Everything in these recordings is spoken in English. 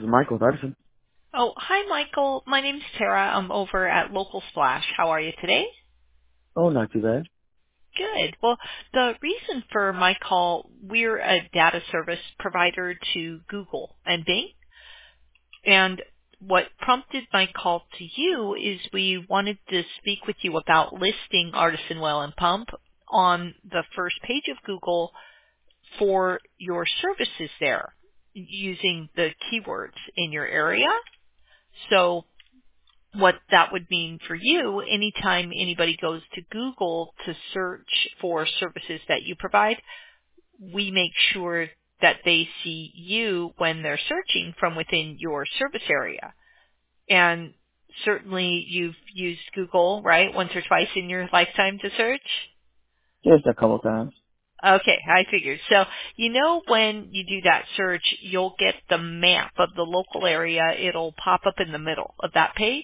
Michael Hudson. Oh, hi, Michael. My name's Tara. I'm over at Local Splash. How are you today? Oh, not too bad. Good. Well, the reason for my call, we're a data service provider to Google and Bing. And what prompted my call to you is we wanted to speak with you about listing Artisan Well and Pump on the first page of Google for your services there using the keywords in your area. So what that would mean for you, anytime anybody goes to Google to search for services that you provide, we make sure that they see you when they're searching from within your service area. And certainly you've used Google, right, once or twice in your lifetime to search? Just a couple times. Okay, I figured. So, when you do that search, you'll get the map of the local area. It'll pop up in the middle of that page.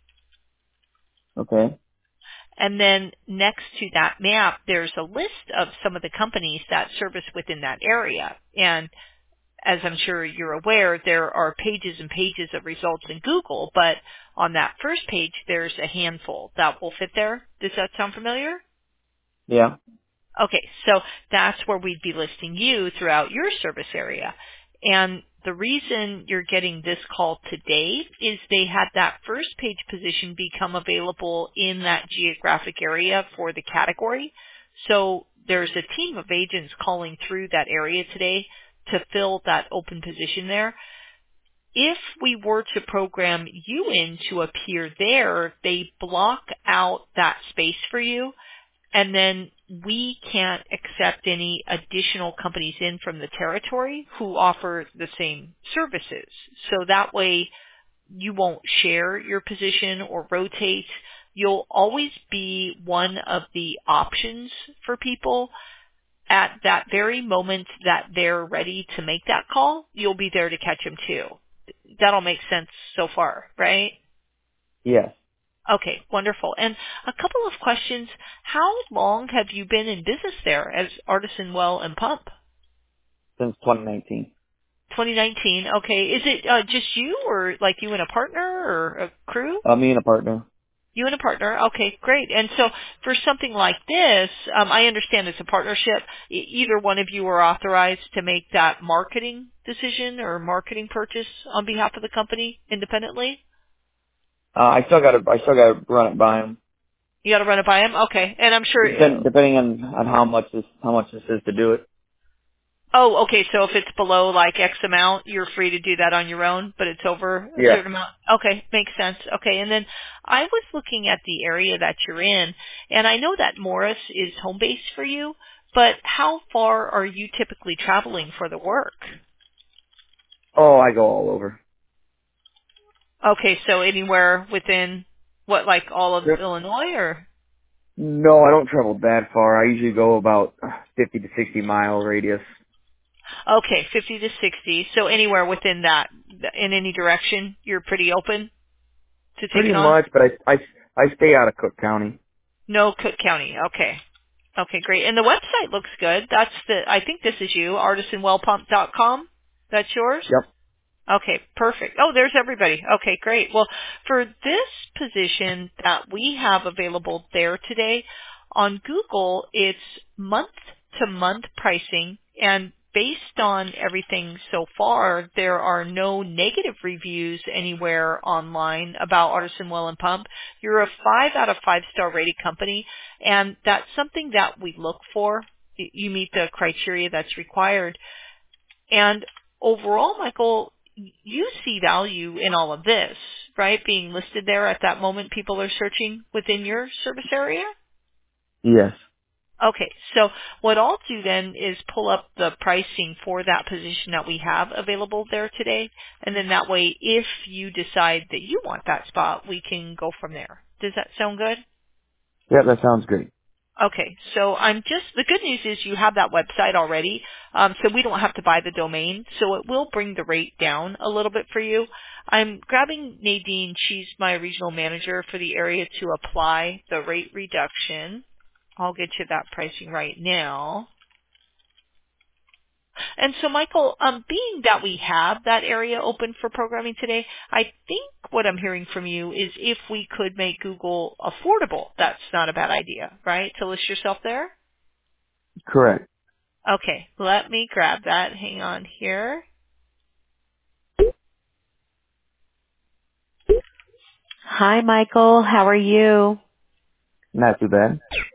Okay. And then next to that map, there's a list of some of the companies that service within that area. And as I'm sure you're aware, there are pages and pages of results in Google, but on that first page, there's a handful that will fit there. Does that sound familiar? Yeah. Okay, so that's where we'd be listing you throughout your service area. And the reason you're getting this call today is they had that first page position become available in that geographic area for the category. So there's a team of agents calling through that area today to fill that open position there. If we were to program you in to appear there, they block out that space for you. And then we can't accept any additional companies in from the territory who offer the same services. So that way you won't share your position or rotate. You'll always be one of the options for people at that very moment that they're ready to make that call. You'll be there to catch them too. That'll make sense so far, right? Yes. Okay, wonderful. And a couple of questions. How long have you been in business there as Artisan Well and Pump? Since 2019. 2019. Okay. Is it just you or like you and a partner or a crew? Me and a partner. You and a partner. Okay, great. And so for something like this, I understand it's a partnership. Either one of you are authorized to make that marketing decision or marketing purchase on behalf of the company independently? I still gotta run it by him. You got to run it by him? Okay. And I'm sure Depending on how much this is to do it. Oh, okay. So if it's below like X amount, you're free to do that on your own, but it's over a Yeah. certain amount. Okay, makes sense. Okay, and then I was looking at the area that you're in, and I know that Morris is home base for you, but how far are you typically traveling for the work? Oh, I go all over. Okay, so anywhere within what, like all of Yep. Illinois or? No, I don't travel that far. I usually go about 50 to 60 mile radius. Okay, 50 to 60. So anywhere within that, in any direction, you're pretty open to Pretty taking on? much, but I stay out of Cook County. No, Cook County. Okay. Okay, great. And the website looks good. I think this is you, artisanwellpump.com. That's yours? Yep. Okay, perfect. Oh, there's everybody. Okay, great. Well, for this position that we have available there today, on Google, it's month-to-month pricing, and based on everything so far, there are no negative reviews anywhere online about Artisan Well and Pump. You're a 5 out of 5 star rated company, and that's something that we look for. You meet the criteria that's required. And overall, Michael, you see value in all of this, right? Being listed there at that moment people are searching within your service area? Yes. Okay, so what I'll do then is pull up the pricing for that position that we have available there today, and then that way if you decide that you want that spot, we can go from there. Does that sound good? Yep, that sounds great. Okay, so the good news is you have that website already, so we don't have to buy the domain, so it will bring the rate down a little bit for you. I'm grabbing Nadine, she's my regional manager for the area, to apply the rate reduction. I'll get you that pricing right now. And so, Michael, being that we have that area open for programming today, I think what I'm hearing from you is if we could make Google affordable, that's not a bad idea, right? To list yourself there? Correct. Okay, let me grab that. Hang on here. Hi, Michael. How are you? Not too bad.